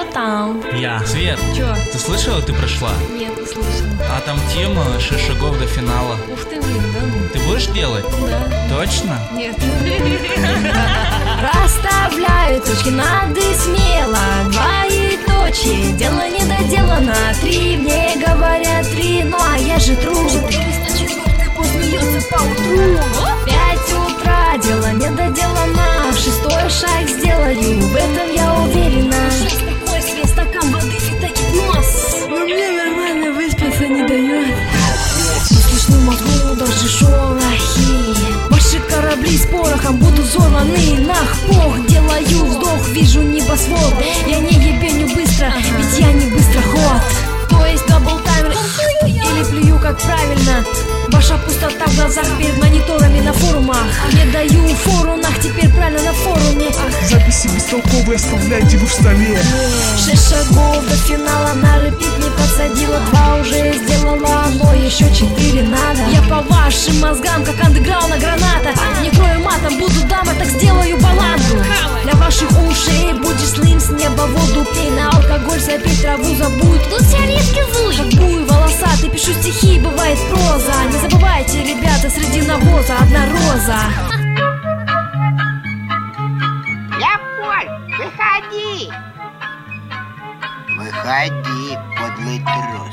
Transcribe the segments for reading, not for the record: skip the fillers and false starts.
там? Я. Свет, Чё? ты слышала, ты прошла? Нет, не слышала. А там тема 6 шагов до финала. Ух ты, блин, да ну. Ты будешь делать? Да. Точно? Нет. Расставляю точки над и смело. Двоеточие, дело не доделано. 3 мне говорят 3, ну а я же тру. Смеется поутру. 5 утра, дело не доделано. 6-й шаг сделаю, в этом я уверена. 6 такой себе стакан воды и таких нос. Но мне нормально выспаться не дает. Не слышны в мозгу даже шорохи. Ваши корабли с порохом будут взорваны. Нахпох, делаю вздох, вижу небосвод. Я не ебеню быстро, ведь я не быстроход. То есть даблтаймер или плюю как правильно. Ваша пустота в глазах перед мониторами на форумах. Не даю фору, нах, теперь правильно на форуме. Записи бестолковые оставляйте вы в столе. 6 шагов до финала, на репит не подсадила. 2 уже сделала, но еще 4 надо. Я по вашим мозгам, как андеграундна граната. Не крою матом, буду дамой, так сделаю баланду. Для ваших ушей будешь слим, с неба воду пей. На алкоголь запей, траву забудь. Тут все риски злый. Как буй волосатый, пишу стихи, бывает проза. Не забывайте, ребята, среди навоза одна роза. Леопольд, выходи! Выходи, подлый трус.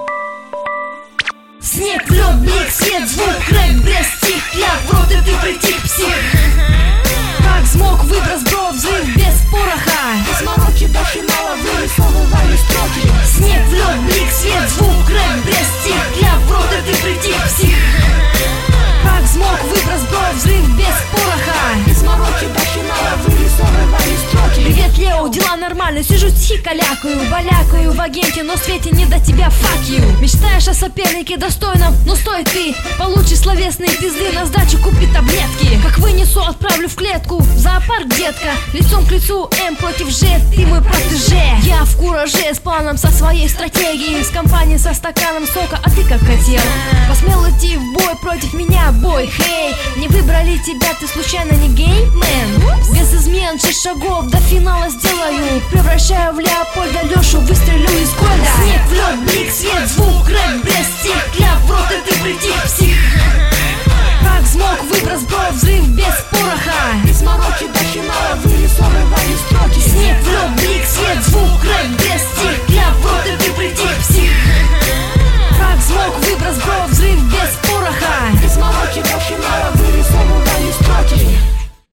Снег, лед, блик, свет, звук, рэп, брест, стих. Я в рот, и ты притих, псих. Как смог, выброс, бро, взрыв без пороха. Без мороки до финала вырисовывали строки. Снег, лед, блик, свет, звук, рэп, брест, стих. Я в рот, и ты притих, псих. Как смог, выброс, бро, взрыв без пороха. Без мороки до финала вырисовывали строки. Привет, Лео, дела нормально, сижу стихи калякаю. Балякаю в агенте, но в свете не до тебя, fuck you. Мечтаешь о сопернике достойном, но стой ты. Получишь словесные пизды, на сдачу купи таблетки. Как вынесу, отправлю в клетку, в зоопарк, детка. Лицом к лицу, М против Ж, ты мой протеже. Я в кураже с планом, со своей стратегией. С компанией, со стаканом сока, а ты как хотел. Посмел идти в бой против меня, бой, хей. Не выбрали тебя, ты случайно не гей, мэн? Без измен 6 шагов до финала сделаю. Превращаю в Леопольда Лешу, выстрелю из гольда. Снег, лед, блик, свет, звук, рэп, брест, стих. Я в рот, и ты притих, псих. Как смог, выброс, бро, взрыв без пороха. Без мороки до